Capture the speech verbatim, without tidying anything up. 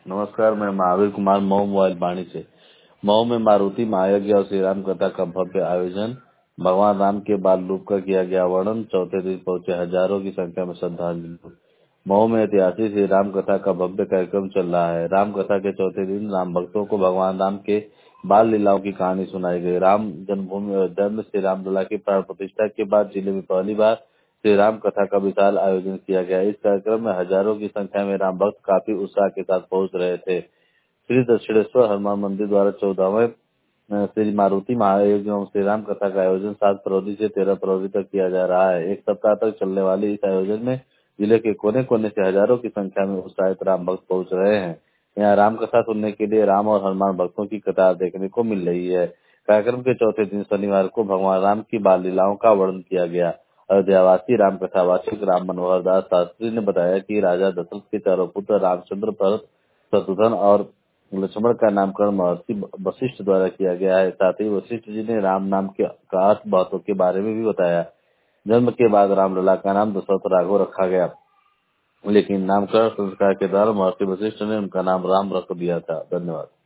नमस्कार, मैं महावीर कुमार मऊ मोबाइल वाणी से। मऊ में मारुति महायज्ञ और श्री राम कथा का भव्य आयोजन। भगवान राम के बाल रूप का किया गया वर्णन। चौथे दिन पहुंचे हजारों की संख्या में श्रद्धांजलि। मऊ में ऐतिहासिक श्री राम कथा का भव्य कार्यक्रम चल रहा है। राम कथा के चौथे दिन राम भक्तों को भगवान राम के बाल लीलाओं की कहानी सुनाई गई। राम जन्मभूमि अयोध्या में श्री राम लला की प्राण प्रतिष्ठा के बाद जिले में पहली बार श्री राम कथा का विशाल आयोजन किया गया। इस कार्यक्रम में हजारों की संख्या में राम भक्त काफी उत्साह के साथ पहुंच रहे थे। श्री दक्षिणेश्वर हनुमान मंदिर द्वारा चौदहवें श्री मारुति महायज्ञ एवं श्री राम कथा का आयोजन सात फरवरी से तेरह फरवरी तक किया जा रहा है। एक सप्ताह तक चलने वाले इस आयोजन में जिले के कोने कोने से हजारों की संख्या में उत्साहित राम भक्त पहुंच रहे हैं। यहाँ राम कथा सुनने के लिए राम और हनुमान भक्तों की कतार देखने को मिल रही है। कार्यक्रम के चौथे दिन शनिवार को भगवान राम की बाल लीलाओं का वर्णन किया गया। अयोध्यावासी राम कथावाचक राम मनोहर दास शास्त्री ने बताया कि राजा दशरथ के चारों पुत्र रामचंद्र, भरत, शत्रुघ्न और लक्ष्मण का नामकरण महर्षि वशिष्ठ द्वारा किया गया है। साथ ही वशिष्ठ जी ने राम नाम के अर्थ बातों के बारे में भी बताया। जन्म के बाद रामलला का नाम दशरथ राघव रखा गया, लेकिन नामकरण संस्कार के दौरान महर्षि वशिष्ठ ने उनका नाम राम रख दिया था। धन्यवाद।